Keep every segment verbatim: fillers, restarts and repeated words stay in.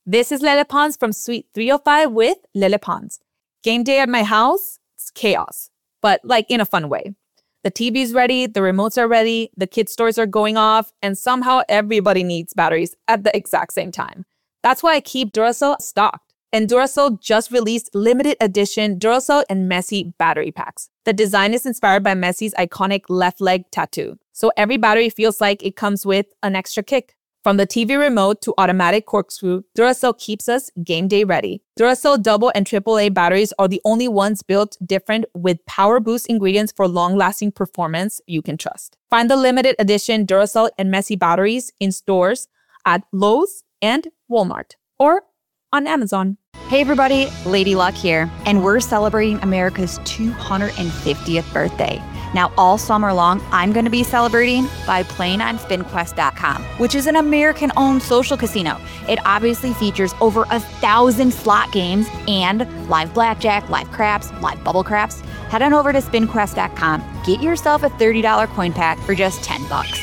This is Lele Pons from Suite three oh five with Lele Pons. Game day at my house, it's chaos, but like in a fun way. The T V's ready, the remotes are ready, the kids' toys are going off, and somehow everybody needs batteries at the exact same time. That's why I keep Duracell stocked. And Duracell just released limited edition Duracell and Messi battery packs. The design is inspired by Messi's iconic left leg tattoo, so every battery feels like it comes with an extra kick. From the T V remote to automatic corkscrew, Duracell keeps us game day ready. Duracell double and triple A batteries are the only ones built different with power boost ingredients for long-lasting performance you can trust. Find the limited edition Duracell and Messi batteries in stores at Lowe's and Walmart or on Amazon. Hey everybody, Lady Luck here, and we're celebrating America's two hundred fiftieth birthday. Now, all summer long, I'm going to be celebrating by playing on spin quest dot com, which is an American-owned social casino. It obviously features over a thousand slot games and live blackjack, live craps, live bubble craps. Head on over to spin quest dot com. Get yourself a thirty dollars coin pack for just ten bucks.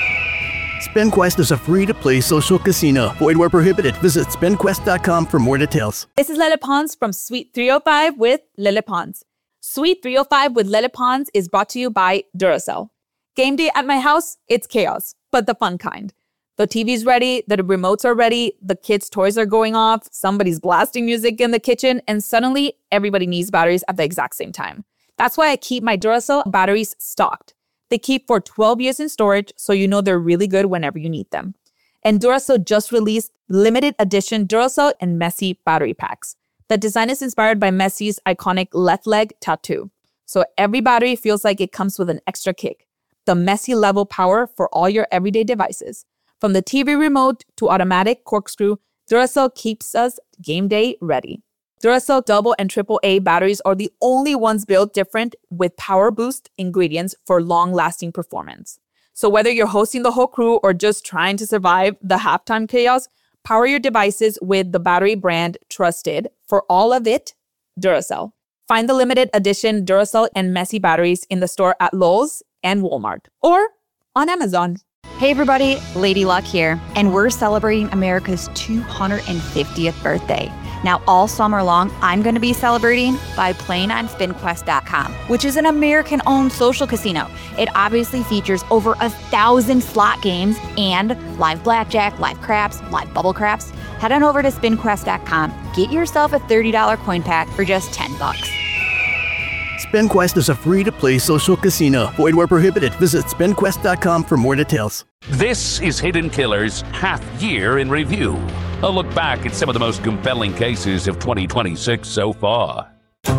SpinQuest is a free-to-play social casino. Void where prohibited. Visit spin quest dot com for more details. This is Lele Pons from Suite three oh five with Lele Pons. Suite three oh five with Lele Pons is brought to you by Duracell. Game day at my house, it's chaos, but the fun kind. The T V's ready, the remotes are ready, the kids' toys are going off, somebody's blasting music in the kitchen, and suddenly everybody needs batteries at the exact same time. That's why I keep my Duracell batteries stocked. They keep for twelve years in storage, so you know they're really good whenever you need them. And Duracell just released limited edition Duracell and Messi battery packs. The design is inspired by Messi's iconic left leg tattoo, so every battery feels like it comes with an extra kick. The Messi level power for all your everyday devices. From the T V remote to automatic corkscrew, Duracell keeps us game day ready. Duracell double and triple A batteries are the only ones built different with power boost ingredients for long-lasting performance. So whether you're hosting the whole crew or just trying to survive the halftime chaos, power your devices with the battery brand trusted for all of it, Duracell. Find the limited edition Duracell and Messi batteries in the store at Lowe's and Walmart or on Amazon. Hey everybody, Lady Luck here, and we're celebrating America's two hundred fiftieth birthday. Now, all summer long, I'm going to be celebrating by playing on spin quest dot com, which is an American-owned social casino. It obviously features over a thousand slot games and live blackjack, live craps, live bubble craps. Head on over to spin quest dot com. Get yourself a thirty dollars coin pack for just ten bucks. SpinQuest is a free-to-play social casino. Void where prohibited. Visit spin quest dot com for more details. This is Hidden Killers Half Year in Review. A look back at some of the most compelling cases of twenty twenty-six so far.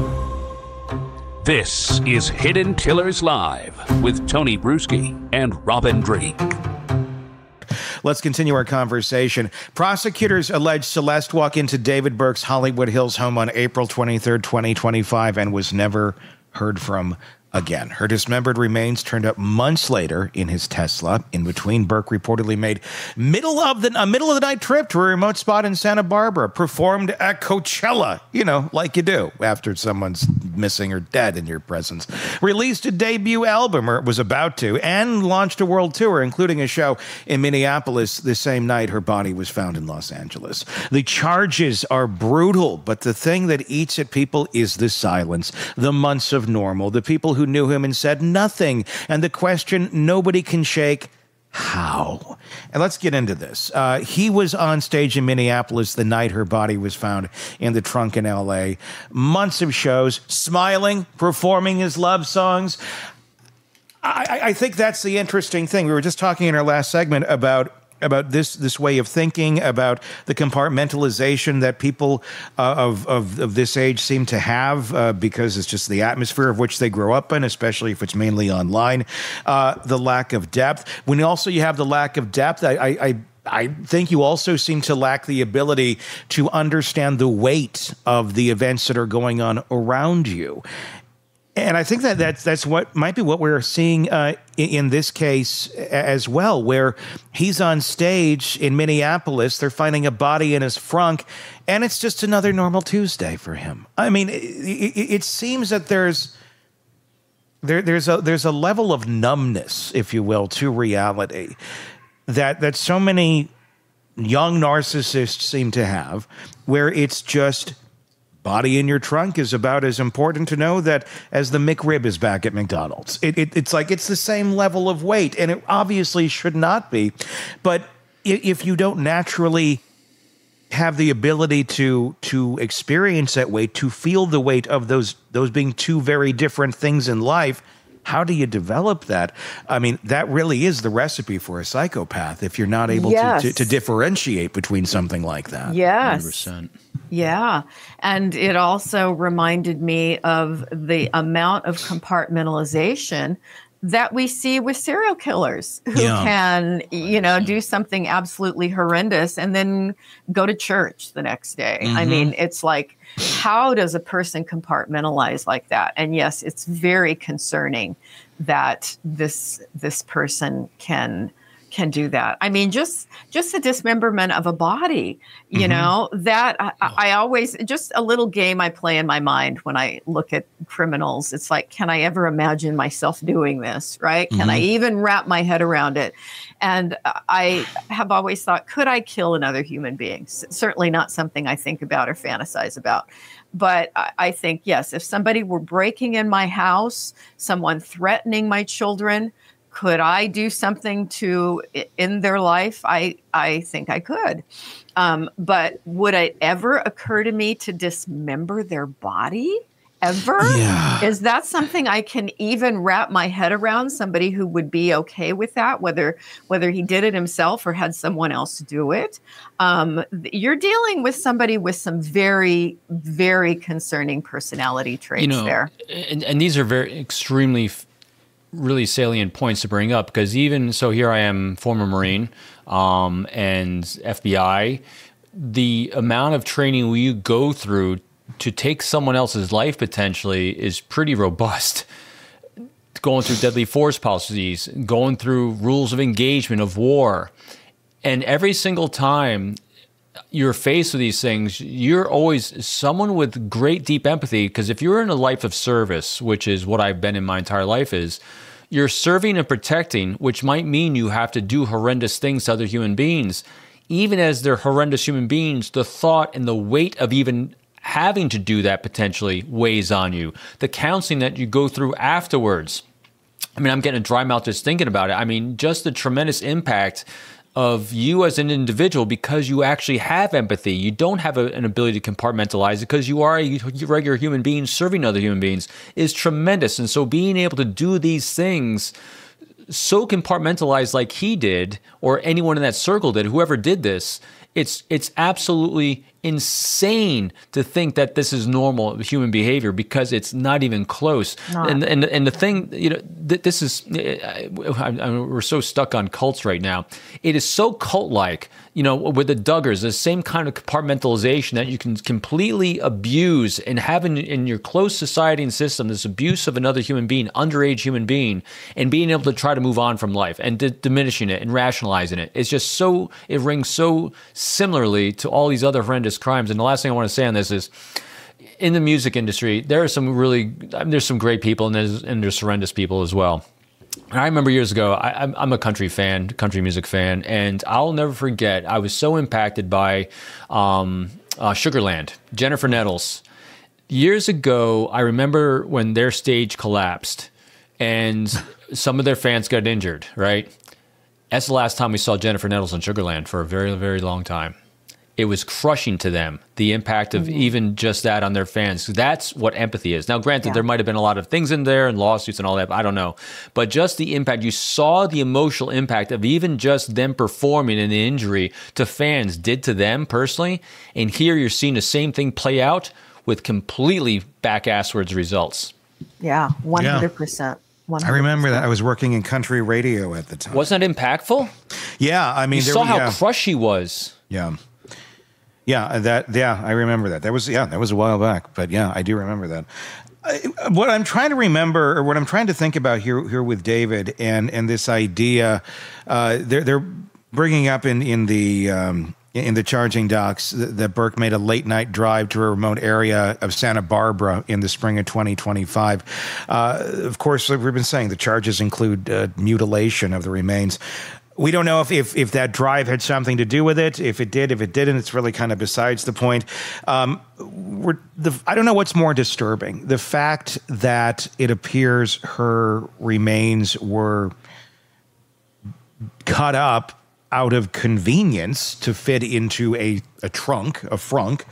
This is Hidden Killers Live with Tony Bruschi and Robin Drake. Let's continue our conversation. Prosecutors allege Celeste walked into David Burke's Hollywood Hills home on April twenty-third, twenty twenty-five, and was never heard from again. Her dismembered remains turned up months later in his Tesla. In between, Burke reportedly made middle of the a middle of the night trip to a remote spot in Santa Barbara, performed at Coachella, you know, like you do after someone's missing or dead in your presence, released a debut album, or was about to, and launched a world tour, including a show in Minneapolis the same night her body was found in Los Angeles. The charges are brutal, but the thing that eats at people is the silence, the months of normal, the people who who knew him and said nothing. And the question nobody can shake, how? And let's get into this. Uh, he was on stage in Minneapolis the night her body was found in the trunk in L A. Months of shows, smiling, performing his love songs. I, I think that's the interesting thing. We were just talking in our last segment about about this this way of thinking, about the compartmentalization that people uh, of, of of this age seem to have uh, because it's just the atmosphere of which they grow up in, especially if it's mainly online. Uh, the lack of depth. When also you have the lack of depth, I, I, I I think you also seem to lack the ability to understand the weight of the events that are going on around you. And I think that that's, that's what might be what we're seeing uh, in, in this case as well, where he's on stage in Minneapolis, they're finding a body in his frunk, and it's just another normal Tuesday for him. I mean, it, it, it seems that there's there, there's a there's a level of numbness, if you will, to reality that that so many young narcissists seem to have, where it's just body in your trunk is about as important to know that as the McRib is back at McDonald's. It, it, it's like it's the same level of weight, and it obviously should not be. But if you don't naturally have the ability to to experience that weight, to feel the weight of those those being two very different things in life, how do you develop that? I mean, that really is the recipe for a psychopath if you're not able yes. to, to, to differentiate between something like that. Yes. one hundred percent. Yeah. And it also reminded me of the amount of compartmentalization that we see with serial killers who Yeah. can, you know, do something absolutely horrendous and then go to church the next day. Mm-hmm. I mean, it's like, how does a person compartmentalize like that? And yes, it's very concerning that this this person can can do that. I mean, just just the dismemberment of a body, you Mm-hmm. know, that I, I always, just a little game I play in my mind when I look at criminals. It's like, can I ever imagine myself doing this, right? Mm-hmm. Can I even wrap my head around it? And I have always thought, could I kill another human being? S- certainly not something I think about or fantasize about. But I, I think, yes, if somebody were breaking in my house, someone threatening my children, could I do something to in their life? I I think I could. Um, but would it ever occur to me to dismember their body? Ever? Yeah. Is that something I can even wrap my head around? Somebody who would be okay with that, whether whether he did it himself or had someone else do it? Um, you're dealing with somebody with some very, very concerning personality traits You know, there. and, and these are very extremely, f- really salient points to bring up, because even so, here I am, former Marine, um, and F B I. The amount of training we go through to take someone else's life potentially is pretty robust. Going through deadly force policies, going through rules of engagement of war. And every single time you're faced with these things, you're always someone with great deep empathy, because if you're in a life of service, which is what I've been in my entire life, is you're serving and protecting, which might mean you have to do horrendous things to other human beings. Even as they're horrendous human beings, the thought and the weight of even having to do that potentially weighs on you. The counseling that you go through afterwards. I mean, I'm getting a dry mouth just thinking about it. I mean, just the tremendous impact of you as an individual, because you actually have empathy. You don't have a, an ability to compartmentalize it because you are a regular human being serving other human beings, is tremendous. And so being able to do these things so compartmentalized like he did, or anyone in that circle did, whoever did this, it's it's absolutely insane to think that this is normal human behavior, because it's not even close. Not. And and and the thing, you know, th- this is I, I, we're so stuck on cults right now. It is so cult-like, you know, with the Duggars, the same kind of compartmentalization that you can completely abuse and have in, in your close society and system, this abuse of another human being, underage human being, and being able to try to move on from life and d- diminishing it and rationalizing it. It's just so, it rings so similarly to all these other horrendous crimes. And the last thing I want to say on this is, in the music industry, there are some really, I mean, there's some great people, and there's, and there's horrendous people as well. And I remember years ago, I, I'm, I'm a country fan, country music fan, and I'll never forget, I was so impacted by um, uh, Sugarland, Jennifer Nettles. Years ago, I remember when their stage collapsed and some of their fans got injured, right? That's the last time we saw Jennifer Nettles on Sugarland for a very, very long time. It was crushing to them, the impact of mm-hmm. even just that on their fans. That's what empathy is. Now, granted, yeah. there might have been a lot of things in there and lawsuits and all that, I don't know. But just the impact, you saw the emotional impact of even just them performing and the injury to fans did to them personally. And here you're seeing the same thing play out with completely back-asswards results. Yeah, one hundred percent. one hundred percent. I remember that. I was working in country radio at the time. Wasn't that impactful? Yeah, I mean, you there, saw how yeah. crushed she was. Yeah. Yeah, that. Yeah, I remember that. That was yeah, that was a while back, but yeah, I do remember that. I, what I'm trying to remember, or what I'm trying to think about here, here with David, and and this idea, uh, they're they're bringing up in in the. Um, in the charging docks, that Burke made a late night drive to a remote area of Santa Barbara in the spring of twenty twenty-five. Uh, of course, like we've been saying, the charges include uh, mutilation of the remains. We don't know if, if if that drive had something to do with it. If it did, if it didn't, it's really kind of besides the point. Um, we're the, I don't know what's more disturbing. The fact that it appears her remains were cut up out of convenience to fit into a, a trunk, a frunk,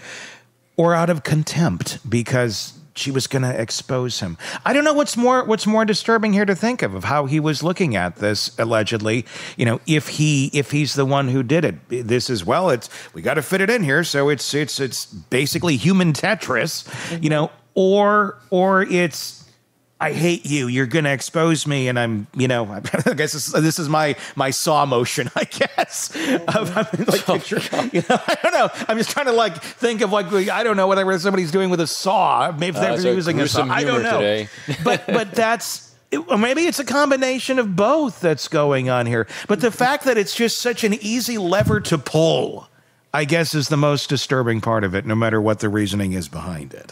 or out of contempt because she was going to expose him. I don't know what's more what's more disturbing here to think of, of how he was looking at this, allegedly. You know, if he if he's the one who did it, this is, well, it's we got to fit it in here, so it's it's it's basically human Tetris, mm-hmm. you know, or or it's, I hate you. You're going to expose me, and I'm, you know, I guess this, this is my my Saw motion, I guess. Of, I mean, like, picture, you know, I don't know. I'm just trying to like think of like I don't know whatever somebody's doing with a saw. Maybe they're uh, using a saw. I don't know. but but that's it, or maybe it's a combination of both that's going on here. But the fact that it's just such an easy lever to pull, I guess, is the most disturbing part of it. No matter what the reasoning is behind it.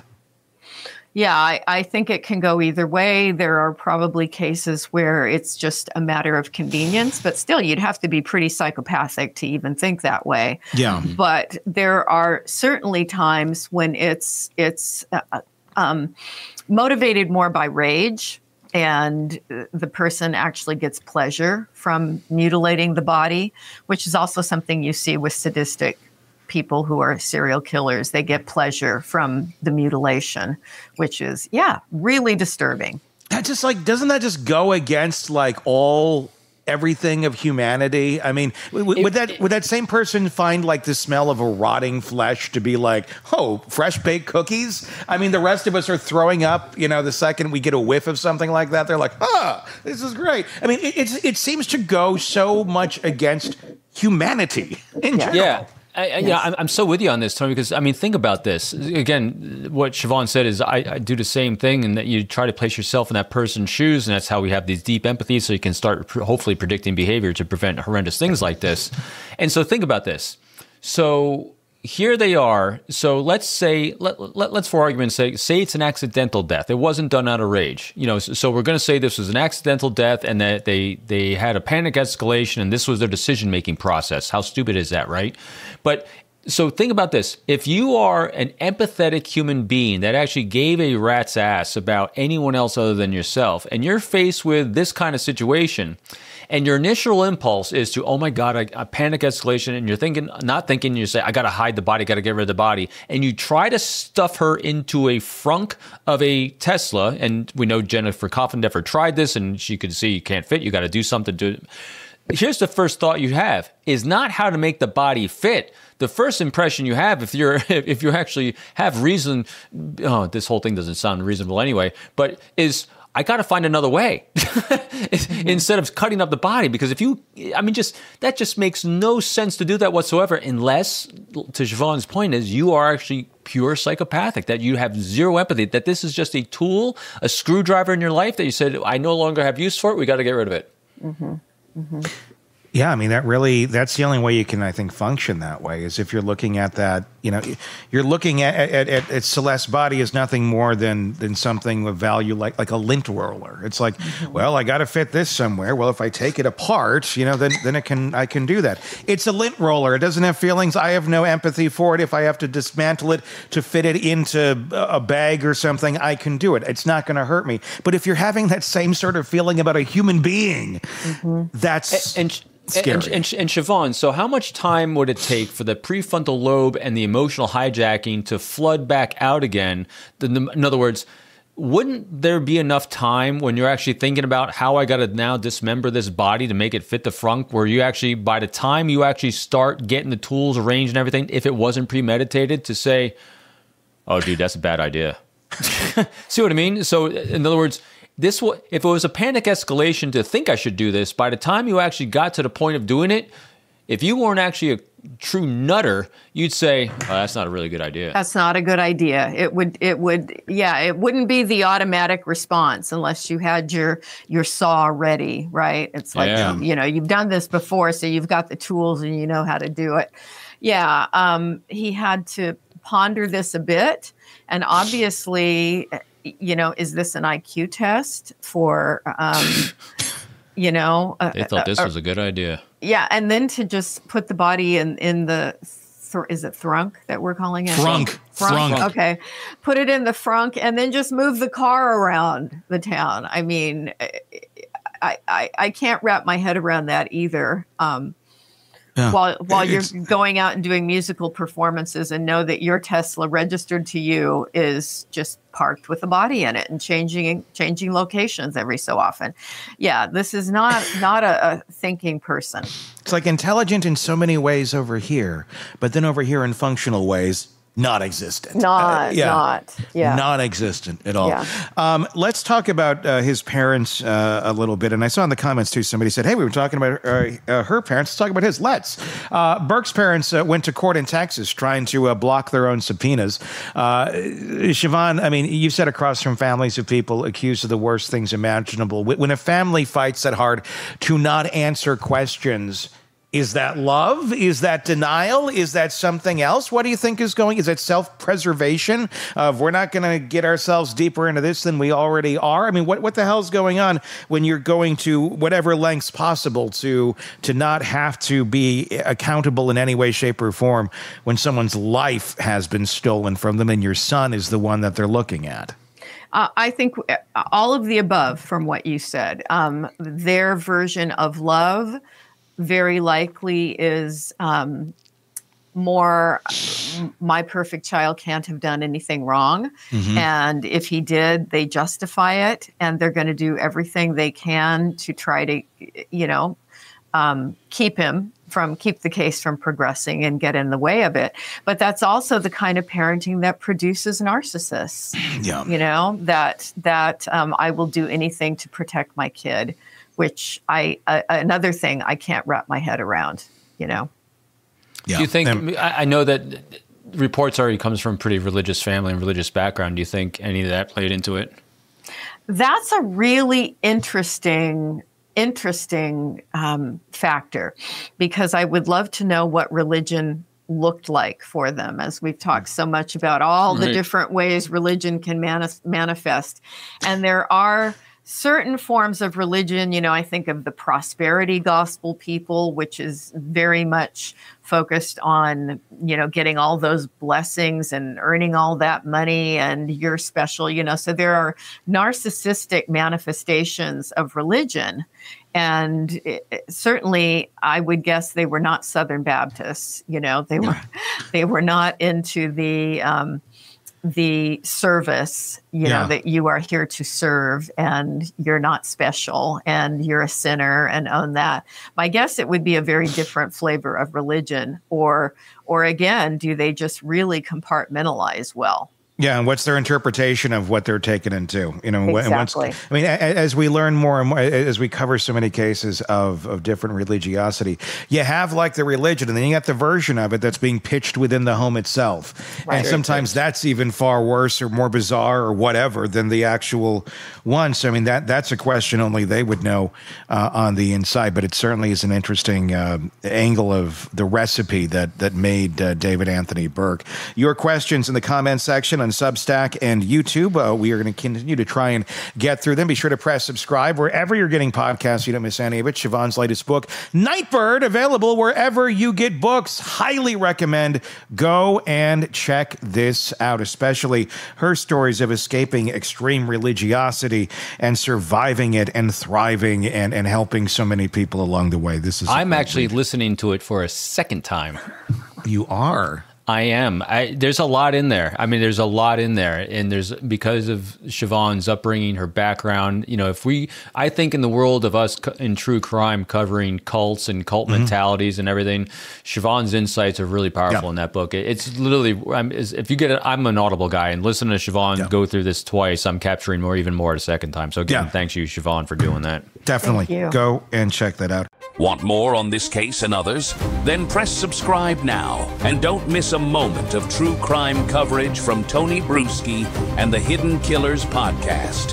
Yeah, I, I think it can go either way. There are probably cases where it's just a matter of convenience, but still, you'd have to be pretty psychopathic to even think that way. Yeah. But there are certainly times when it's it's uh, um, motivated more by rage, and the person actually gets pleasure from mutilating the body, which is also something you see with sadistic people who are serial killers. They get pleasure from the mutilation, which is, yeah, really disturbing. That just like, doesn't that just go against like all everything of humanity? I mean, w- would that would that same person find like the smell of a rotting flesh to be like, oh, fresh baked cookies? I mean, the rest of us are throwing up, you know, the second we get a whiff of something like that. They're like, ah, this is great. I mean, it, it's, it seems to go so much against humanity in general. Yeah. I, yes. Yeah, I'm, I'm so with you on this, Tony, because, I mean, think about this. Again, what Siobhan said is I, I do the same thing, and that you try to place yourself in that person's shoes, and that's how we have these deep empathy, so you can start pr- hopefully predicting behavior to prevent horrendous things like this. And so think about this. So here they are. So let's say, let, let, let's for argument's sake, say it's an accidental death. It wasn't done out of rage. You know, so, so we're going to say this was an accidental death and that they, they had a panic escalation and this was their decision-making process. How stupid is that, right? But so think about this. If you are an empathetic human being that actually gave a rat's ass about anyone else other than yourself, and you're faced with this kind of situation, and your initial impulse is to, oh my God, a, a panic escalation, and you're thinking, not thinking, you say, I got to hide the body, got to get rid of the body, and you try to stuff her into a frunk of a Tesla, and we know Jennifer Coffindeffer tried this, and she could see you can't fit, you got to do something to it. Here's the first thought you have, is not how to make the body fit. The first impression you have, if you're if you actually have reason, oh, this whole thing doesn't sound reasonable anyway, but is, I got to find another way mm-hmm. instead of cutting up the body. Because if you, I mean, just that just makes no sense to do that whatsoever, unless, to Siobhan's point, is you are actually pure psychopathic, that you have zero empathy, that this is just a tool, a screwdriver in your life that you said, I no longer have use for it, we got to get rid of it. Mm-hmm. Mm-hmm. Yeah, I mean, that really, that's the only way you can, I think, function that way, is if you're looking at that, you know, you're looking at, at, at, at Celeste's body as nothing more than than something of value, like like a lint roller. It's like, mm-hmm. well, I got to fit this somewhere. Well, if I take it apart, you know, then then it can I can do that. It's a lint roller. It doesn't have feelings. I have no empathy for it. If I have to dismantle it to fit it into a bag or something, I can do it. It's not going to hurt me. But if you're having that same sort of feeling about a human being, mm-hmm. that's... And, and, Scary. And, and, and Siobhan, so how much time would it take for the prefrontal lobe and the emotional hijacking to flood back out again? In other words, wouldn't there be enough time when you're actually thinking about how I got to now dismember this body to make it fit the frunk, where you actually, by the time you actually start getting the tools arranged and everything, if it wasn't premeditated, to say, oh, dude, that's a bad idea. See what I mean? So in other words, This will, if it was a panic escalation to think I should do this, by the time you actually got to the point of doing it, if you weren't actually a true nutter, you'd say, oh, that's not a really good idea. That's not a good idea. It would, it would, yeah, it wouldn't be the automatic response unless you had your your saw ready, right? It's like, yeah. you know, you've done this before, so you've got the tools and you know how to do it. Yeah, um, he had to ponder this a bit, and obviously, you know, is this an I Q test for, um, you know. They thought this was a good idea. Yeah, and then to just put the body in, in the, th- is it thrunk that we're calling it? Frunk. Frunk. Frunk. Okay. Put it in the frunk and then just move the car around the town. I mean, I, I, I can't wrap my head around that either. Um, Yeah. While while you're it's, going out and doing musical performances and know that your Tesla registered to you is just parked with a body in it and changing changing locations every so often. Yeah, this is not not a, a thinking person. It's like intelligent in so many ways over here, but then over here in functional ways, not existent. Not, uh, yeah. not, yeah. Non-existent at all. Yeah. Um, let's talk about uh, his parents uh, a little bit. And I saw in the comments, too, somebody said, hey, we were talking about uh, uh, her parents. Let's talk about his. Let's. Uh, Burke's parents uh, went to court in Texas trying to uh, block their own subpoenas. Uh, Siobhan, I mean, you've sat across from families of people accused of the worst things imaginable. When a family fights that hard to not answer questions, is that love? Is that denial? Is that something else? What do you think is going? Is it self-preservation of we're not going to get ourselves deeper into this than we already are? I mean, what, what the hell's going on when you're going to whatever lengths possible to to not have to be accountable in any way, shape, or form when someone's life has been stolen from them and your son is the one that they're looking at? Uh, I think all of the above from what you said. Um, their version of love very likely is um, more my perfect child can't have done anything wrong. Mm-hmm. And if he did, they justify it and they're going to do everything they can to try to, you know, um, keep him from, keep the case from progressing and get in the way of it. But that's also the kind of parenting that produces narcissists. Yeah. You know, that, that um, I will do anything to protect my kid, which I, uh, another thing I can't wrap my head around, you know? Yeah. Do you think, um, I, I know that reports already comes from a pretty religious family and religious background. Do you think any of that played into it? That's a really interesting, interesting um, factor, because I would love to know what religion looked like for them, as we've talked so much about all the right. different ways religion can mani- manifest. And there are certain forms of religion, you know, I think of the prosperity gospel people, which is very much focused on, you know, getting all those blessings and earning all that money and you're special, you know. So there are narcissistic manifestations of religion. And it, certainly I would guess they were not Southern Baptists, you know, they were, they were not into the, um, the service, you yeah. know, that you are here to serve and you're not special and you're a sinner and own that. My guess it would be a very different flavor of religion, or, or again, do they just really compartmentalize well? Yeah, and what's their interpretation of what they're taken into? You know, exactly. Once, I mean, as we learn more and more, as we cover so many cases of, of different religiosity, you have like the religion, and then you got the version of it that's being pitched within the home itself. Right. And sometimes that's even far worse or more bizarre or whatever than the actual one. So, I mean, that that's a question only they would know uh, on the inside. But it certainly is an interesting uh, angle of the recipe that that made uh, David Anthony Burke. Your questions in the comments section on Substack and YouTube. Uh, we are going to continue to try and get through them. Be sure to press subscribe wherever you're getting podcasts. You don't miss any of it. Siobhan's latest book, Nightbird, available wherever you get books. Highly recommend. Go and check this out, especially her stories of escaping extreme religiosity and surviving it and thriving and, and helping so many people along the way. This is. I'm actually listening to it for a second time. You are? I am. I, there's a lot in there. I mean, there's a lot in there. And there's, because of Siobhan's upbringing, her background, you know, if we, I think in the world of us in true crime covering cults and cult mm-hmm. mentalities and everything, Siobhan's insights are really powerful yeah. in that book. It, it's literally, I'm, if you get it, I'm an Audible guy, and listen to Siobhan yeah. go through this twice, I'm capturing more, even more a second time. So again, yeah. thanks you, Siobhan, for doing that. Definitely. Go and check that out. Want more on this case and others? Then press subscribe now and don't miss a moment of true crime coverage from Tony Bruschi and the Hidden Killers podcast.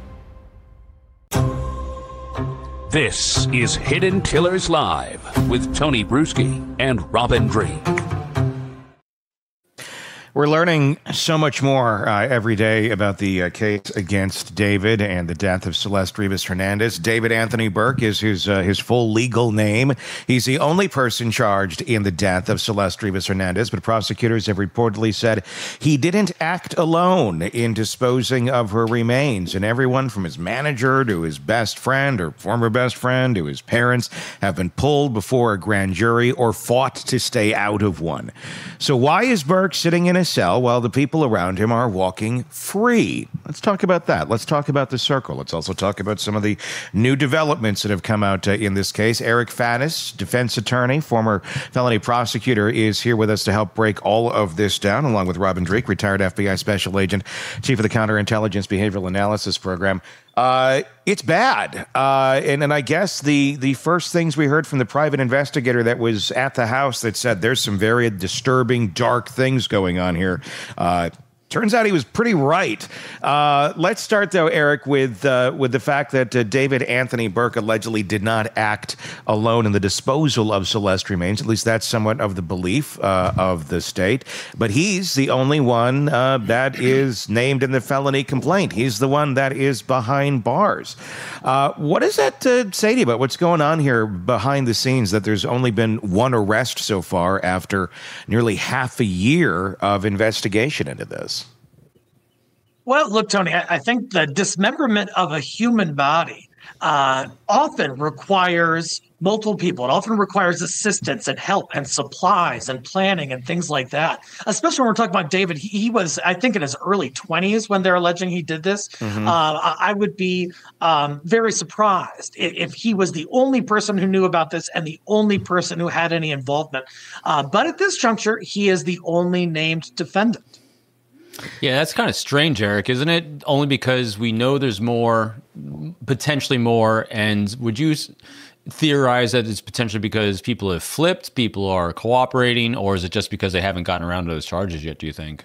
This is Hidden Killers Live with Tony Bruschi and Robin Dreeke. We're learning so much more uh, every day about the uh, case against David and the death of Celeste Rivas Hernandez. David Anthony Burke is his uh, his full legal name. He's the only person charged in the death of Celeste Rivas Hernandez, but prosecutors have reportedly said he didn't act alone in disposing of her remains, and everyone from his manager to his best friend or former best friend to his parents have been pulled before a grand jury or fought to stay out of one. So why is Burke sitting in a cell while the people around him are walking free? Let's talk about that. Let's talk about the circle. Let's also talk about some of the new developments that have come out uh, in this case. Eric Faddis, defense attorney, former felony prosecutor, is here with us to help break all of this down, along with Robin Dreeke, retired F B I special agent, chief of the Counterintelligence Behavioral Analysis Program. Uh, it's bad. Uh, and, and I guess the, the first things we heard from the private investigator that was at the house that said there's some very disturbing, dark things going on here. Uh, Turns out he was pretty right. Uh, let's start, though, Eric, with uh, with the fact that uh, David Anthony Burke allegedly did not act alone in the disposal of Celeste remains. At least that's somewhat of the belief uh, of the state. But he's the only one uh, that is named in the felony complaint. He's the one that is behind bars. Uh, what does that uh, say to you about what's going on here behind the scenes, that there's only been one arrest so far after nearly half a year of investigation into this? Well, look, Tony, I, I think the dismemberment of a human body uh, often requires multiple people. It often requires assistance and help and supplies and planning and things like that. Especially when we're talking about David, he, he was, I think, in his early twenties when they're alleging he did this. Mm-hmm. Uh, I, I would be um, very surprised if, if he was the only person who knew about this and the only person who had any involvement. Uh, but at this juncture, he is the only named defendant. Yeah, that's kind of strange, Eric, isn't it? Only because we know there's more, potentially more. And would you theorize that it's potentially because people have flipped, people are cooperating, or is it just because they haven't gotten around to those charges yet, do you think?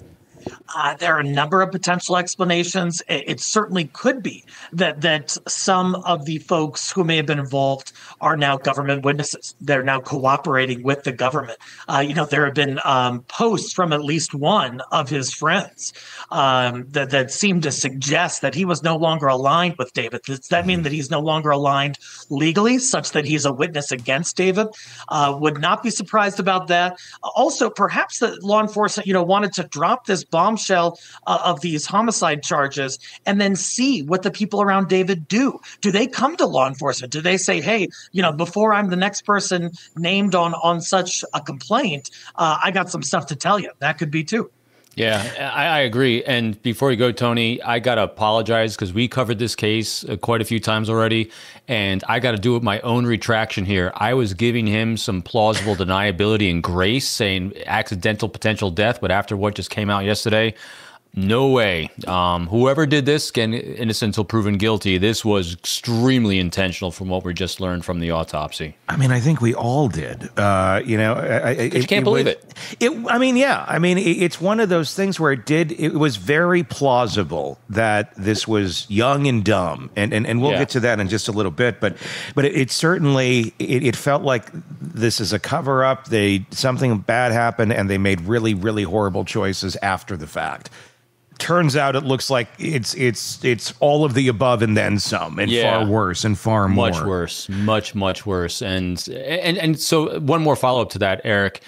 Uh, there are a number of potential explanations. It, it certainly could be that that some of the folks who may have been involved are now government witnesses. They're now cooperating with the government. Uh, you know, there have been um, posts from at least one of his friends um, that, that seem to suggest that he was no longer aligned with David. Does that mean that he's no longer aligned legally, such that he's a witness against David? Uh, would not be surprised about that. Also, perhaps the law enforcement, you know, wanted to drop this bombshell uh, of these homicide charges and then see what the people around David do. Do they come to law enforcement? Do they say, hey, you know, before I'm the next person named on, on such a complaint, uh, I got some stuff to tell you. That could be too. Yeah, I, I agree. And before you go, Tony, I got to apologize because we covered this case uh, quite a few times already. And I got to do my own retraction here. I was giving him some plausible deniability and grace, saying accidental potential death. But after what just came out yesterday, no way. Um, whoever did this, again, innocent until proven guilty. This was extremely intentional from what we just learned from the autopsy. I mean, I think we all did. Uh, you know, I, I you it, can't it believe was, it. It. I mean, yeah. I mean, it, it's one of those things where it did. It was very plausible that this was young and dumb, and and, and we'll yeah. get to that in just a little bit. But but it, it certainly it, it felt like this is a cover up. They something bad happened, and they made really really horrible choices after the fact. Turns out it looks like it's it's it's all of the above and then some, and yeah. far worse and far more. Much worse, much much worse. And and and so one more follow up to that, Eric.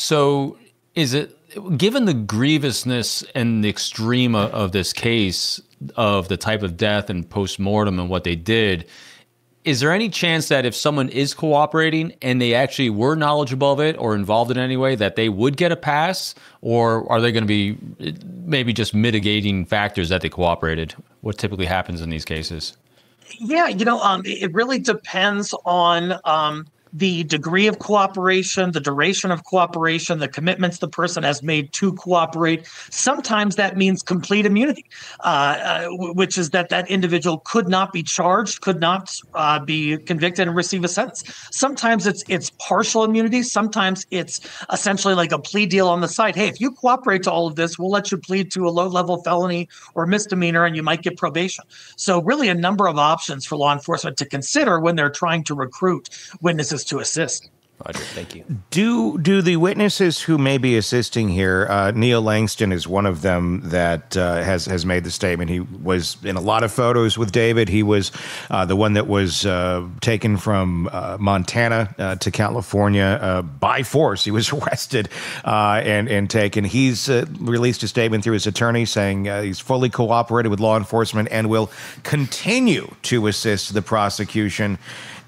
So is it, given the grievousness and the extreme of, of this case, of the type of death and post-mortem and what they did, is there any chance that if someone is cooperating and they actually were knowledgeable of it or involved in any way, that they would get a pass? Or are they going to be maybe just mitigating factors that they cooperated? What typically happens in these cases? Yeah, you know, um, it really depends on um, the degree of cooperation, the duration of cooperation, the commitments the person has made to cooperate. Sometimes that means complete immunity, uh, uh, which is that that individual could not be charged, could not uh, be convicted and receive a sentence. Sometimes it's it's partial immunity. Sometimes it's essentially like a plea deal on the side. Hey, if you cooperate to all of this, we'll let you plead to a low-level felony or misdemeanor, and you might get probation. So really a number of options for law enforcement to consider when they're trying to recruit witnesses to assist. Roger, thank you. Do do the witnesses who may be assisting here, uh, Neil Langston is one of them that uh, has has made the statement. He was in a lot of photos with David. He was uh, the one that was uh, taken from uh, Montana uh, to California uh, by force. He was arrested uh, and and taken. He's uh, released a statement through his attorney saying uh, he's fully cooperated with law enforcement and will continue to assist the prosecution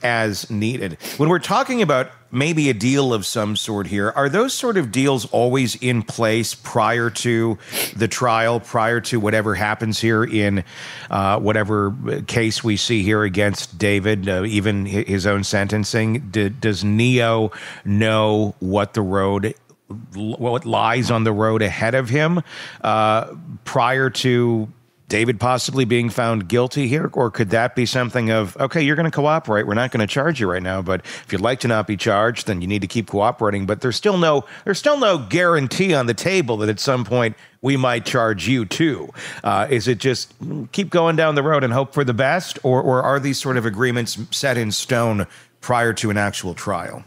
as needed. When we're talking about maybe a deal of some sort here, are those sort of deals always in place prior to the trial, prior to whatever happens here in uh, whatever case we see here against David, uh, even his own sentencing? D- does Neo know what the road, what lies on the road ahead of him uh, prior to David possibly being found guilty here? Or could that be something of, okay, you're going to cooperate, we're not going to charge you right now, but if you'd like to not be charged, then you need to keep cooperating. But there's still no there's still no guarantee on the table that at some point we might charge you too. Uh, is it just keep going down the road and hope for the best, or or are these sort of agreements set in stone prior to an actual trial?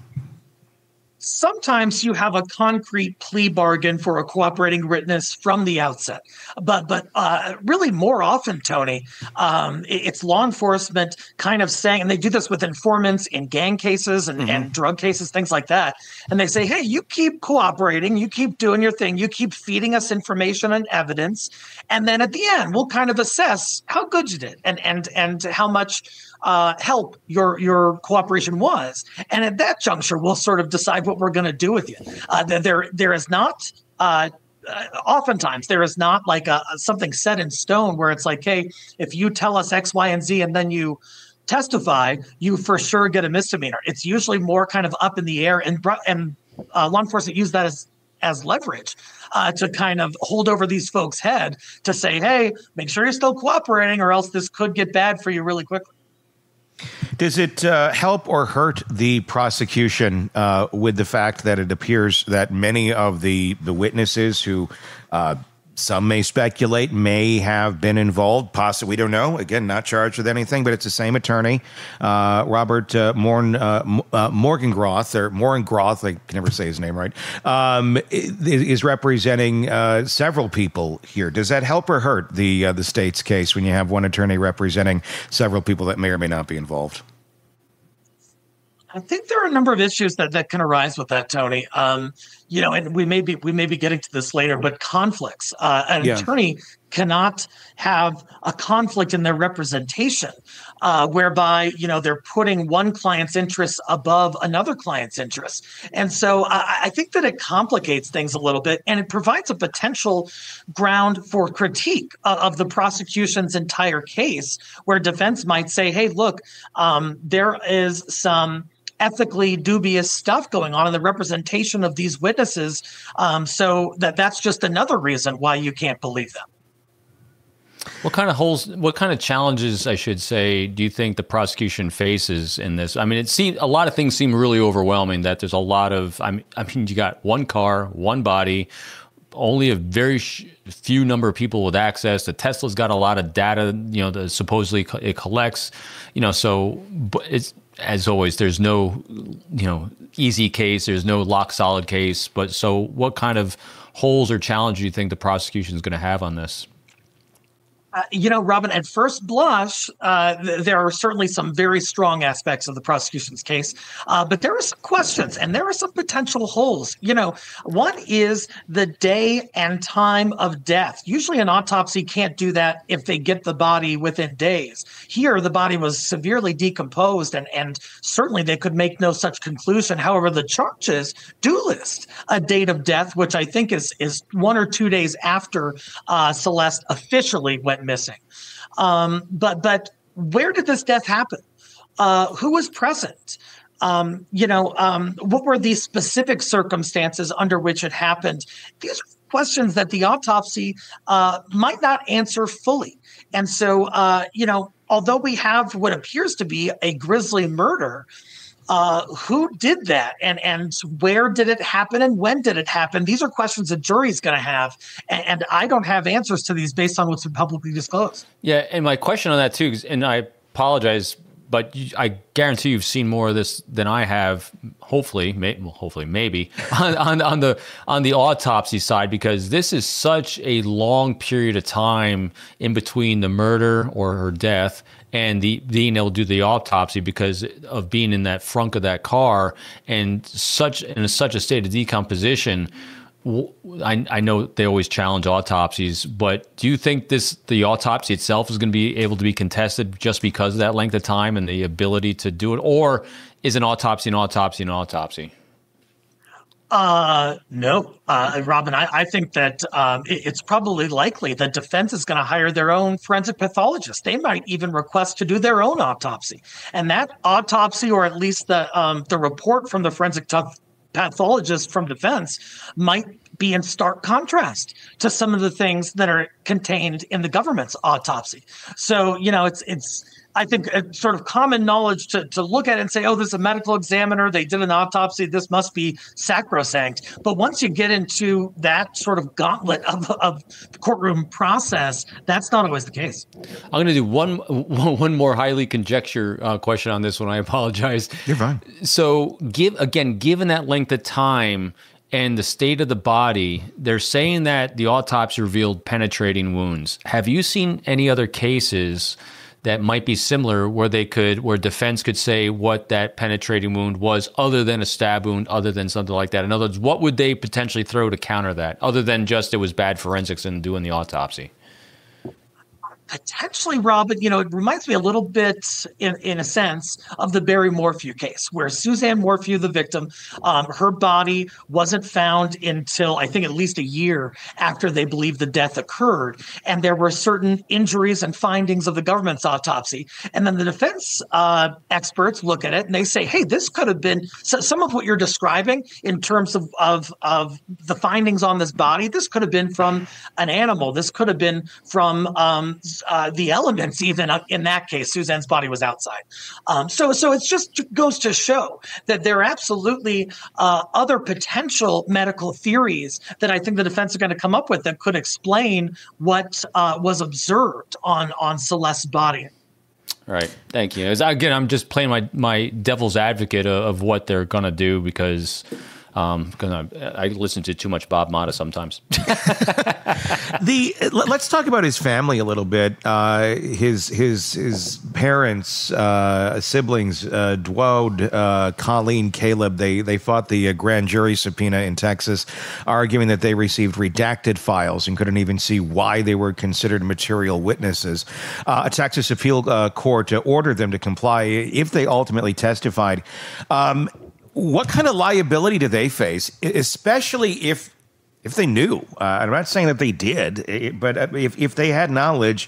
Sometimes you have a concrete plea bargain for a cooperating witness from the outset, but but uh, really more often, Tony, um, it's law enforcement kind of saying, and they do this with informants in gang cases and, mm-hmm. and drug cases, things like that. And they say, hey, you keep cooperating, you keep doing your thing, you keep feeding us information and evidence, and then at the end, we'll kind of assess how good you did and and and how much Uh, help your your cooperation was, and at that juncture, we'll sort of decide what we're going to do with you. Uh, there there is not. Uh, uh, oftentimes, there is not like a something set in stone where it's like, hey, if you tell us X, Y, and Z, and then you testify, you for sure get a misdemeanor. It's usually more kind of up in the air, and and uh, law enforcement use that as as leverage uh, to kind of hold over these folks' head to say, hey, make sure you're still cooperating, or else this could get bad for you really quickly. Does it uh, help or hurt the prosecution uh, with the fact that it appears that many of the, the witnesses who uh, some may speculate may have been involved, possibly, we don't know, again, not charged with anything, but it's the same attorney, uh, Robert uh, Morn, uh, uh, Morgengroth, or Morgengroth, I can never say his name right, um, is representing uh, several people here. Does that help or hurt the uh, the state's case when you have one attorney representing several people that may or may not be involved? I think there are a number of issues that, that can arise with that, Tony. Um, you know, and we may be we may be getting to this later, but conflicts. Uh, an yeah. attorney cannot have a conflict in their representation, uh, whereby you know they're putting one client's interests above another client's interests, and so I, I think that it complicates things a little bit, and it provides a potential ground for critique of, of the prosecution's entire case, where defense might say, "Hey, look, um, there is some ethically dubious stuff going on in the representation of these witnesses, um, so that that's just another reason why you can't believe them." What kind of holes, what kind of challenges, I should say, do you think the prosecution faces in this? I mean, it seems a lot of things seem really overwhelming, that there's a lot of, I mean, I mean you got one car, one body, only a very sh- few number of people with access. The Tesla's got a lot of data, you know, that supposedly it collects, you know, so but it's, as always, there's no, you know, easy case. There's no lock solid case. But so what kind of holes or challenges do you think the prosecution is going to have on this? Uh, you know, Robin, at first blush, uh, th- there are certainly some very strong aspects of the prosecution's case, uh, but there are some questions and there are some potential holes. You know, one is the day and time of death. Usually an autopsy can't do that if they get the body within days. Here, the body was severely decomposed, and, and certainly they could make no such conclusion. However, the charges do list a date of death, which I think is, is one or two days after uh, Celeste officially went missing. Um, but but where did this death happen? Uh, who was present? Um, you know, um, what were the specific circumstances under which it happened? These are questions that the autopsy uh, might not answer fully. And so, uh, you know, although we have what appears to be a grisly murder, Uh, who did that, and and where did it happen, and when did it happen? These are questions a jury's going to have, and, and I don't have answers to these based on what's been publicly disclosed. Yeah, and my question on that too, and I apologize but you, I guarantee you've seen more of this than I have. Hopefully, may, well, hopefully, maybe on, on on the on the autopsy side, because this is such a long period of time in between the murder or her death and the being able to do the autopsy because of being in that frunk of that car and such in such a state of decomposition. I, I know they always challenge autopsies, but do you think this the autopsy itself is going to be able to be contested just because of that length of time and the ability to do it? Or is an autopsy an autopsy an autopsy? Uh, no, uh, Robin, I, I think that um, it, it's probably likely that defense is going to hire their own forensic pathologist. They might even request to do their own autopsy. And that autopsy, or at least the um, the report from the forensic t- pathologist from defense, might be in stark contrast to some of the things that are contained in the government's autopsy. So, you know, it's it's I think it's sort of common knowledge to, to look at it and say, oh, this is a medical examiner. They did an autopsy. This must be sacrosanct. But once you get into that sort of gauntlet of, of the courtroom process, that's not always the case. I'm going to do one one more highly conjecture uh, question on this one. I apologize. You're fine. So, give again, given that length of time and the state of the body, they're saying that the autopsy revealed penetrating wounds. Have you seen any other cases that might be similar where they could, where defense could say what that penetrating wound was other than a stab wound, other than something like that? In other words, what would they potentially throw to counter that other than just it was bad forensics and doing the autopsy? Potentially, Robin, you know, it reminds me a little bit, in, in a sense, of the Barry Morphew case, where Suzanne Morphew, the victim, um, her body wasn't found until, I think, at least a year after they believed the death occurred. And there were certain injuries and findings of the government's autopsy. And then the defense uh, experts look at it and they say, hey, this could have been so some of what you're describing in terms of, of, of the findings on this body. This could have been from an animal. This could have been from um, Uh, the elements, even uh, in that case, Suzanne's body was outside. Um, so, so it just goes to show that there are absolutely uh, other potential medical theories that I think the defense are going to come up with that could explain what uh, was observed on on Celeste's body. Right. Thank you. As, again, I'm just playing my, my devil's advocate of, of what they're going to do because um, cause I, I listen to too much Bob Motta sometimes. the let's talk about his family a little bit. Uh, his his his parents, uh, siblings, uh, Dwode, uh, Colleen, Caleb. They they fought the uh, grand jury subpoena in Texas, arguing that they received redacted files and couldn't even see why they were considered material witnesses. Uh, a Texas appeal uh, court uh, ordered them to comply if they ultimately testified. Um, What kind of liability do they face, especially if if they knew? Uh, I'm not saying that they did, but if, if they had knowledge,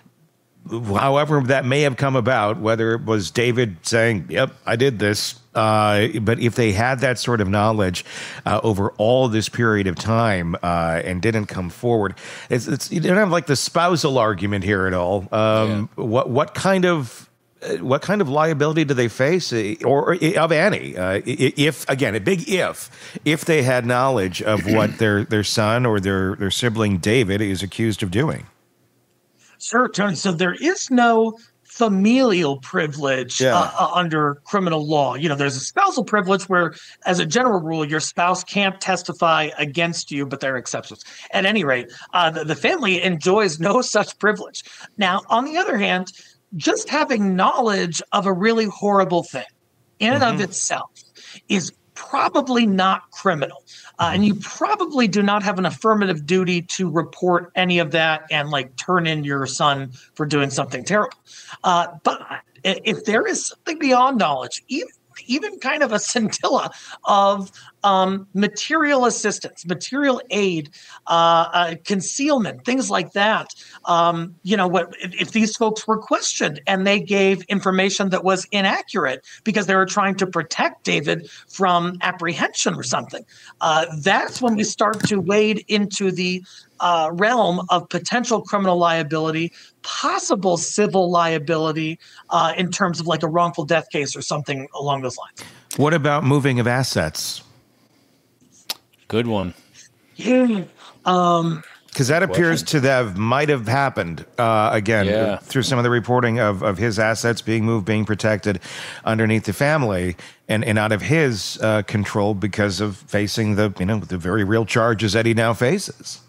however that may have come about, whether it was David saying, yep, I did this, uh, but if they had that sort of knowledge uh, over all this period of time uh, and didn't come forward, it's, it's, you don't have like the spousal argument here at all. Um, yeah. What what kind of What kind of liability do they face, or, or of any? Uh, if again, a big if, if they had knowledge of what their, their son or their, their sibling David is accused of doing? Sure, Tony. So there is no familial privilege yeah. uh, under criminal law. You know, there's a spousal privilege where, as a general rule, your spouse can't testify against you, but there are exceptions. At any rate, uh, the, the family enjoys no such privilege. Now, on the other hand, just having knowledge of a really horrible thing in and mm-hmm. of itself is probably not criminal. Uh, and you probably do not have an affirmative duty to report any of that and like turn in your son for doing something terrible. Uh, but if there is something beyond knowledge, even even kind of a scintilla of um, material assistance, material aid, uh, uh, concealment, things like that. Um, you know, what if, if these folks were questioned and they gave information that was inaccurate because they were trying to protect David from apprehension or something? Uh, that's when we start to wade into the uh, realm of potential criminal liability, possible civil liability uh, in terms of like a wrongful death case or something along those lines. What about moving of assets? Good one. Yeah. Um, Because that appears to have might have happened uh, again Yeah. through some of the reporting of, of his assets being moved, being protected underneath the family and, and out of his uh, control because of facing the you know the very real charges that he now faces.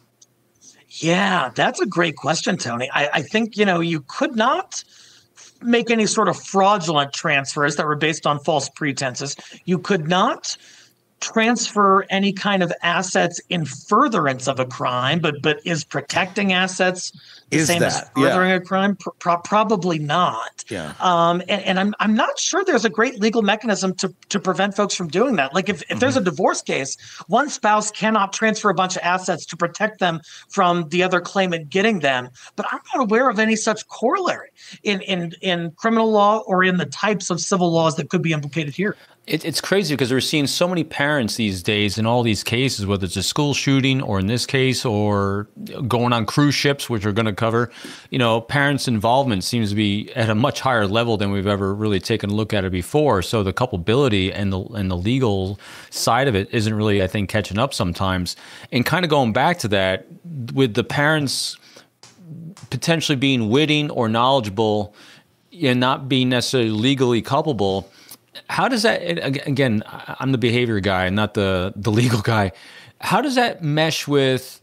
Yeah, that's a great question, Tony. I, I think, you know, you could not make any sort of fraudulent transfers that were based on false pretenses. You could not transfer any kind of assets in furtherance of a crime, but but is protecting assets the Is same as that- furthering yeah. a crime? Pro- probably not. Yeah. Um, and, and I'm I'm not sure there's a great legal mechanism to to prevent folks from doing that. Like if, if there's a divorce case, one spouse cannot transfer a bunch of assets to protect them from the other claimant getting them. But I'm not aware of any such corollary in in in criminal law or in the types of civil laws that could be implicated here. It, it's crazy because we're seeing so many parents these days in all these cases, whether it's a school shooting or in this case, or going on cruise ships, which we're going to cover. You know, parents' involvement seems to be at a much higher level than we've ever really taken a look at it before. So the culpability and the and the legal side of it isn't really, I think, catching up sometimes. And kind of going back to that, with the parents potentially being witting or knowledgeable and not being necessarily legally culpable. How does that, again, I'm the behavior guy, not the, the legal guy. How does that mesh with,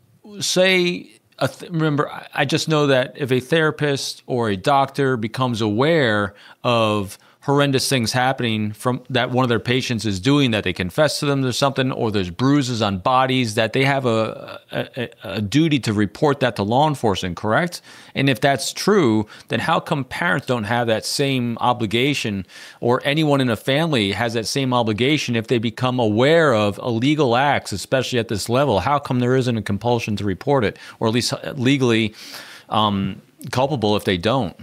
say, a th- remember, I just know that if a therapist or a doctor becomes aware of horrendous things happening from that one of their patients is doing, that they confess to them there's something, or there's bruises on bodies, that they have a, a, a duty to report that to law enforcement, correct? And if that's true, then how come parents don't have that same obligation, or anyone in a family has that same obligation if they become aware of illegal acts, especially at this level? How come there isn't a compulsion to report it, or at least legally um, culpable if they don't?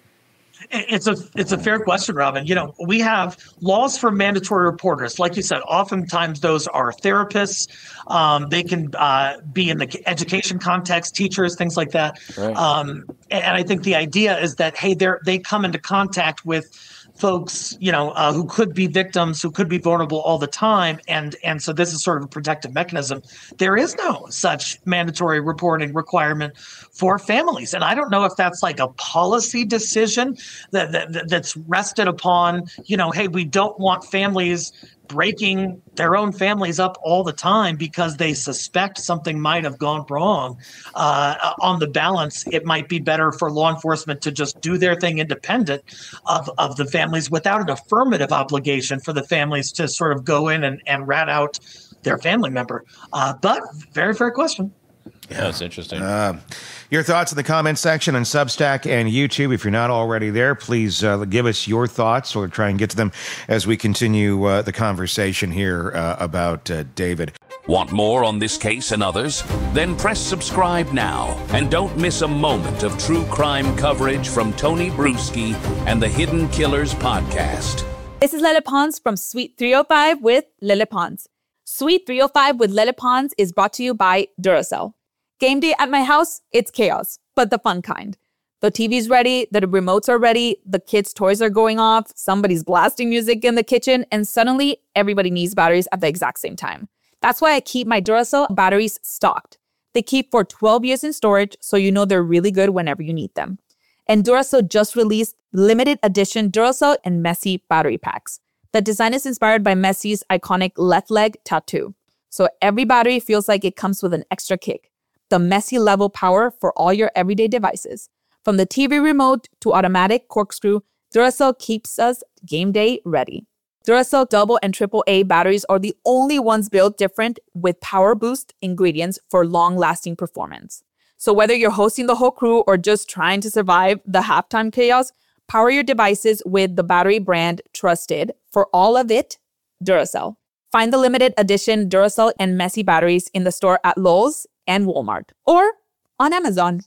It's a it's a fair question, Robin. You know, we have laws for mandatory reporters. Like you said, oftentimes those are therapists. Um, they can uh, be in the education context, teachers, things like that. Right. Um, and I think the idea is that, hey, they they come into contact with folks, you know, uh, who could be victims, who could be vulnerable all the time. And and so this is sort of a protective mechanism. There is no such mandatory reporting requirement for families. And I don't know if that's like a policy decision that, that that's rested upon, you know, hey, we don't want families breaking their own families up all the time because they suspect something might have gone wrong. Uh, on the balance, it might be better for law enforcement to just do their thing independent of, of the families without an affirmative obligation for the families to sort of go in and, and rat out their family member. Uh, but very fair question. Yeah, that's interesting. Uh, your thoughts in the comments section on Substack and YouTube. If you're not already there, please uh, give us your thoughts, or try and get to them as we continue uh, the conversation here uh, about uh, David. Want more on this case and others? Then press subscribe now and don't miss a moment of true crime coverage from Tony Bruschi and the Hidden Killers podcast. This is Lele Pons from Suite three oh five with Lele Pons. Suite three oh five with Lele Pons is brought to you by Duracell. Game day at my house, it's chaos, but the fun kind. The T V's ready, the remotes are ready, the kids' toys are going off, somebody's blasting music in the kitchen, and suddenly everybody needs batteries at the exact same time. That's why I keep my Duracell batteries stocked. They keep for twelve years in storage, so you know they're really good whenever you need them. And Duracell just released limited edition Duracell and Messi battery packs. The design is inspired by Messi's iconic left leg tattoo. So every battery feels like it comes with an extra kick. The Messi level power for all your everyday devices. From the T V remote to automatic corkscrew, Duracell keeps us game day ready. Duracell double and triple A batteries are the only ones built different with power boost ingredients for long-lasting performance. So whether you're hosting the whole crew or just trying to survive the halftime chaos, power your devices with the battery brand trusted for all of it, Duracell. Find the limited edition Duracell and Messi batteries in the store at Lowe's and Walmart, or on Amazon.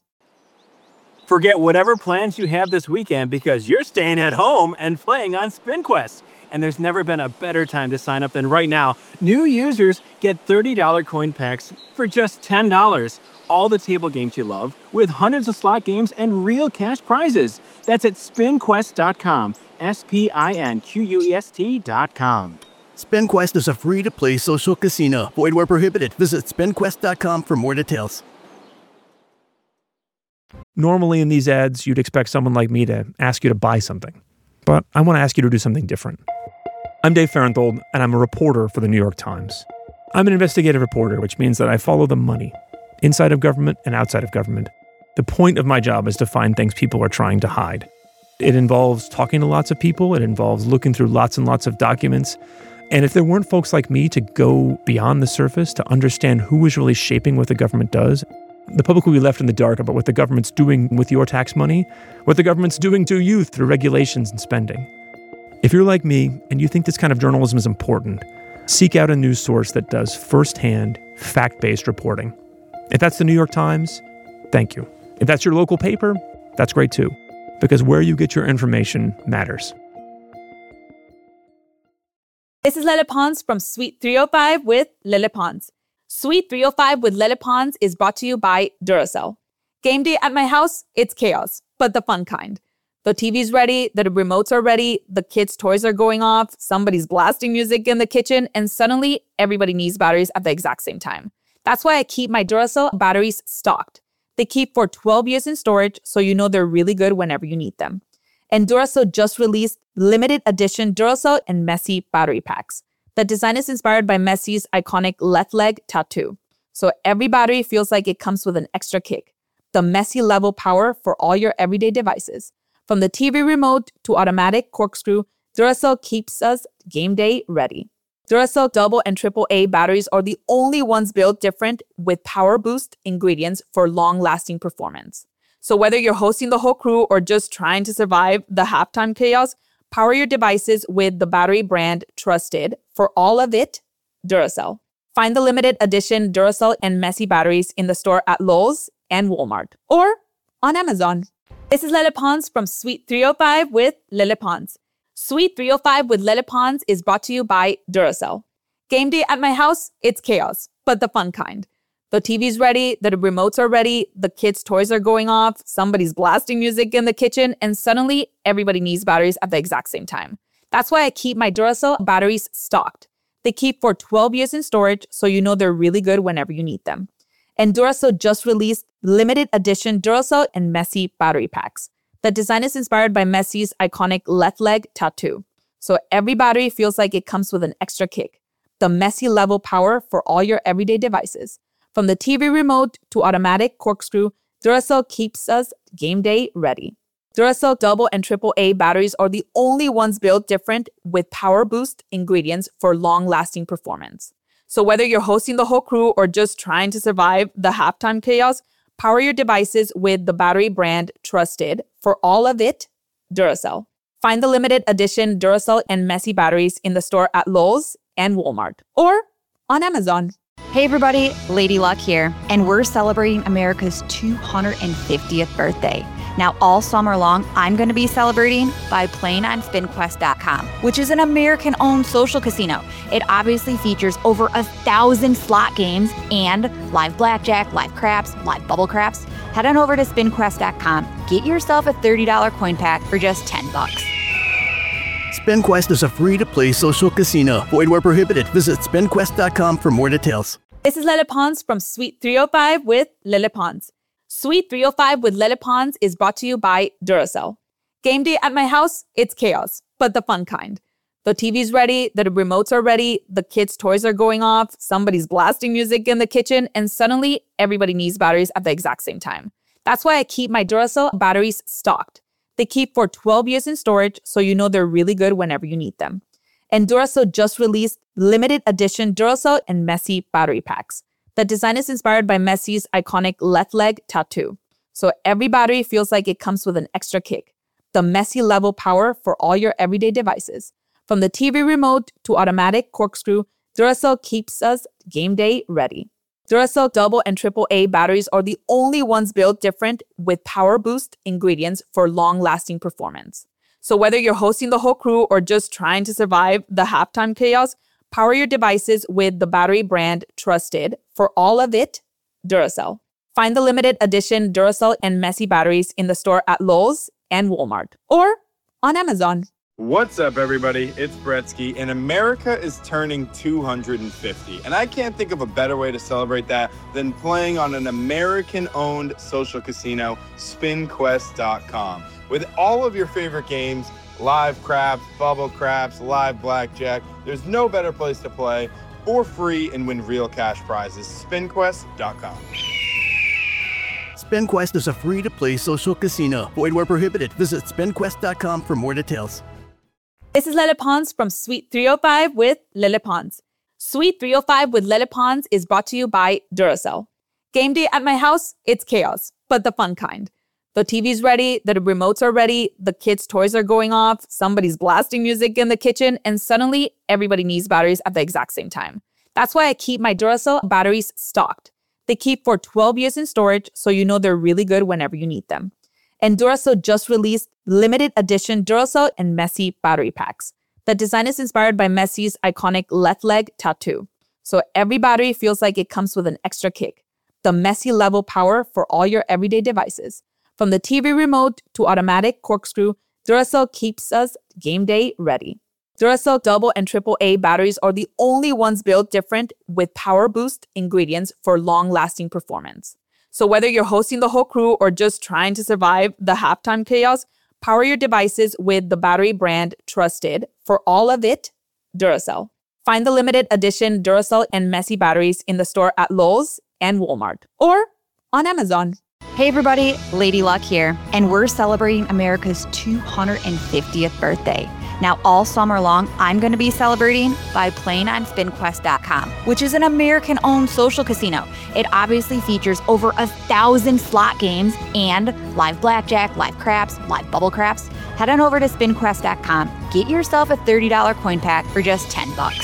Forget whatever plans you have this weekend because you're staying at home and playing on SpinQuest. And there's never been a better time to sign up than right now. New users get thirty dollars coin packs for just ten dollars. All the table games you love, with hundreds of slot games and real cash prizes. That's at spin quest dot com. S P I N Q U E S T dot com. SpinQuest is a free-to-play social casino. Void where prohibited. Visit spin quest dot com for more details. Normally in these ads, you'd expect someone like me to ask you to buy something. But I want to ask you to do something different. I'm Dave Farenthold, and I'm a reporter for the New York Times. I'm an investigative reporter, which means that I follow the money, inside of government and outside of government. The point of my job is to find things people are trying to hide. It involves talking to lots of people. It involves looking through lots and lots of documents. And if there weren't folks like me to go beyond the surface, to understand who is really shaping what the government does, the public will be left in the dark about what the government's doing with your tax money, what the government's doing to you through regulations and spending. If you're like me and you think this kind of journalism is important, seek out a news source that does firsthand, fact-based reporting. If that's the New York Times, thank you. If that's your local paper, that's great too, because where you get your information matters. This is Lele Pons from Suite three oh five with Lele Pons. Suite three oh five with Lele Pons is brought to you by Duracell. Game day at my house, it's chaos, but the fun kind. The T V's ready, the remotes are ready, the kids' toys are going off, somebody's blasting music in the kitchen, and suddenly everybody needs batteries at the exact same time. That's why I keep my Duracell batteries stocked. They keep for twelve years in storage, so you know they're really good whenever you need them. And Duracell just released limited edition Duracell and Messi battery packs. The design is inspired by Messi's iconic left leg tattoo. So every battery feels like it comes with an extra kick. The Messi level power for all your everyday devices. From the T V remote to automatic corkscrew, Duracell keeps us game day ready. Duracell double and triple A batteries are the only ones built different with power boost ingredients for long-lasting performance. So whether you're hosting the whole crew or just trying to survive the halftime chaos, power your devices with the battery brand trusted for all of it, Duracell. Find the limited edition Duracell and Messi batteries in the store at Lowe's and Walmart or on Amazon. This is Lele Pons from Suite three oh five with Lele Pons. Suite three oh five with Lele Pons is brought to you by Duracell. Game day at my house, it's chaos, but the fun kind. The T V's ready, the remotes are ready, the kids' toys are going off, somebody's blasting music in the kitchen, and suddenly everybody needs batteries at the exact same time. That's why I keep my Duracell batteries stocked. They keep for twelve years in storage, so you know they're really good whenever you need them. And Duracell just released limited edition Duracell and Messi battery packs. The design is inspired by Messi's iconic left leg tattoo. So every battery feels like it comes with an extra kick. The Messi level power for all your everyday devices. From the T V remote to automatic corkscrew, Duracell keeps us game day ready. Duracell double and triple A batteries are the only ones built different with power boost ingredients for long-lasting performance. So whether you're hosting the whole crew or just trying to survive the halftime chaos, power your devices with the battery brand trusted for all of it, Duracell. Find the limited edition Duracell and Messi batteries in the store at Lowe's and Walmart or on Amazon. Hey everybody, Lady Luck here, and we're celebrating America's two hundred fiftieth birthday. Now, all summer long, I'm going to be celebrating by playing on Spin Quest dot com, which is an American-owned social casino. It obviously features over a thousand slot games and live blackjack, live craps, live bubble craps. Head on over to Spin Quest dot com. Get yourself a thirty dollars coin pack for just ten bucks. SpinQuest is a free-to-play social casino. Void where prohibited. Visit Spin Quest dot com for more details. This is Lele Pons from Suite three oh five with Lele Pons. Suite three oh five with Lele Pons is brought to you by Duracell. Game day at my house, it's chaos, but the fun kind. The T V's ready, the remotes are ready, the kids' toys are going off, somebody's blasting music in the kitchen, and suddenly everybody needs batteries at the exact same time. That's why I keep my Duracell batteries stocked. They keep for twelve years in storage, so you know they're really good whenever you need them. And Duracell just released limited edition Duracell and Messi battery packs. The design is inspired by Messi's iconic left leg tattoo. So every battery feels like it comes with an extra kick. The Messi level power for all your everyday devices. From the T V remote to automatic corkscrew, Duracell keeps us game day ready. Duracell double and triple A batteries are the only ones built different with power boost ingredients for long-lasting performance. So whether you're hosting the whole crew or just trying to survive the halftime chaos, power your devices with the battery brand trusted for all of it, Duracell. Find the limited edition Duracell and Messi batteries in the store at Lowe's and Walmart or on Amazon. What's up, everybody? It's Bretsky, and America is turning two hundred fifty. And I can't think of a better way to celebrate that than playing on an American-owned social casino, spin quest dot com. With all of your favorite games, live craps, bubble craps, live blackjack, there's no better place to play for free and win real cash prizes. spin quest dot com. SpinQuest is a free-to-play social casino. Void where prohibited. Visit spin quest dot com for more details. This is Lele Pons from Suite three oh five with Lele Pons. Suite three oh five with Lele Pons is brought to you by Duracell. Game day at my house, it's chaos, but the fun kind. The T V's ready, the remotes are ready, the kids' toys are going off, somebody's blasting music in the kitchen, and suddenly everybody needs batteries at the exact same time. That's why I keep my Duracell batteries stocked. They keep for twelve years in storage, so you know they're really good whenever you need them. And Duracell just released limited edition Duracell and Messi battery packs. The design is inspired by Messi's iconic left leg tattoo. So every battery feels like it comes with an extra kick. The Messi level power for all your everyday devices. From the T V remote to automatic corkscrew, Duracell keeps us game day ready. Duracell double and triple A batteries are the only ones built different with power boost ingredients for long-lasting performance. So whether you're hosting the whole crew or just trying to survive the halftime chaos, power your devices with the battery brand trusted for all of it, Duracell. Find the limited edition Duracell and Messi batteries in the store at Lowe's and Walmart or on Amazon. Hey everybody, Lady Luck here, and we're celebrating America's two hundred fiftieth birthday. Now, all summer long, I'm going to be celebrating by playing on spin quest dot com, which is an American-owned social casino. It obviously features over a thousand slot games and live blackjack, live craps, live bubble craps. Head on over to spin quest dot com. Get yourself a thirty dollars coin pack for just ten bucks.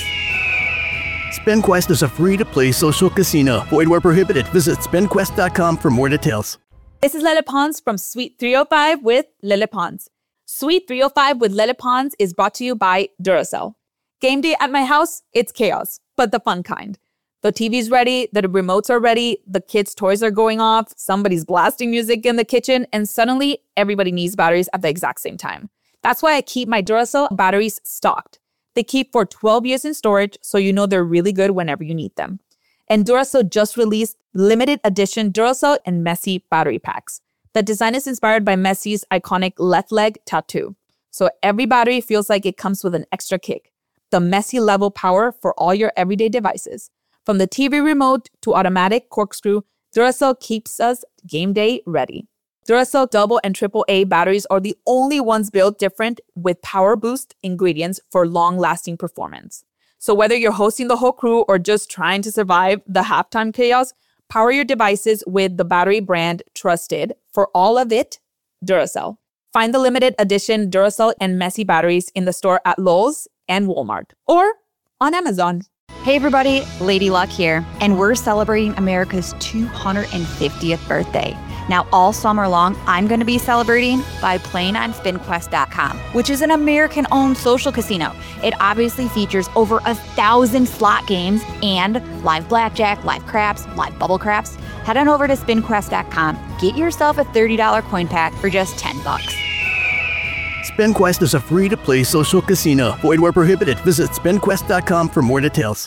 SpinQuest is a free-to-play social casino. Void where prohibited. Visit spin quest dot com for more details. This is Lele Pons from Suite three oh five with Lele Pons. Suite three oh five with Lele Pons is brought to you by Duracell. Game day at my house, it's chaos, but the fun kind. The T V's ready, the remotes are ready, the kids' toys are going off, somebody's blasting music in the kitchen, and suddenly everybody needs batteries at the exact same time. That's why I keep my Duracell batteries stocked. They keep for twelve years in storage, so you know they're really good whenever you need them. And Duracell just released limited edition Duracell and Messi battery packs. The design is inspired by Messi's iconic left leg tattoo. So every battery feels like it comes with an extra kick. The Messi level power for all your everyday devices. From the T V remote to automatic corkscrew, Duracell keeps us game day ready. Duracell double and triple A batteries are the only ones built different with power boost ingredients for long-lasting performance. So whether you're hosting the whole crew or just trying to survive the halftime chaos, power your devices with the battery brand trusted for all of it, Duracell. Find the limited edition Duracell and Messi batteries in the store at Lowe's and Walmart or on Amazon. Hey everybody, Lady Luck here, and we're celebrating America's two hundred fiftieth birthday. Now, all summer long, I'm going to be celebrating by playing on spin quest dot com, which is an American-owned social casino. It obviously features over a thousand slot games and live blackjack, live craps, live bubble craps. Head on over to spin quest dot com. Get yourself a thirty dollars coin pack for just ten bucks. SpinQuest is a free-to-play social casino. Void where prohibited. Visit spin quest dot com for more details.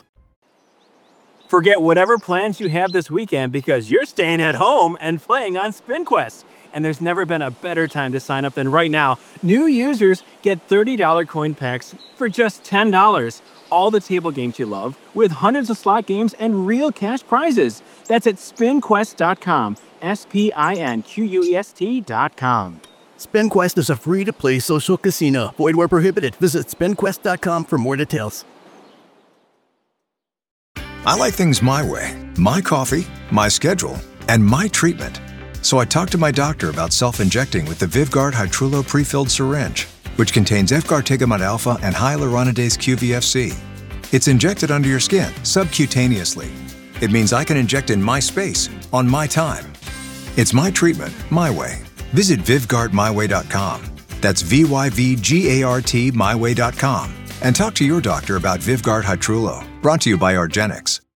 Forget whatever plans you have this weekend because you're staying at home and playing on SpinQuest. And there's never been a better time to sign up than right now. New users get thirty dollars coin packs for just ten dollars. All the table games you love with hundreds of slot games and real cash prizes. That's at spin quest dot com. S P I N Q U E S T dot com. SpinQuest is a free-to-play social casino. Void where prohibited. Visit spin quest dot com for more details. I like things my way, my coffee, my schedule, and my treatment. So I talked to my doctor about self-injecting with the Vyvgart Hytrulo pre-filled syringe, which contains efgartigimod alpha and hyaluronidase Q V F C. It's injected under your skin, subcutaneously. It means I can inject in my space, on my time. It's my treatment, my way. Visit Vyvgart my way dot com. That's V Y V G A R T my way dot com. And talk to your doctor about Vyvgart Hytrulo, brought to you by argenx.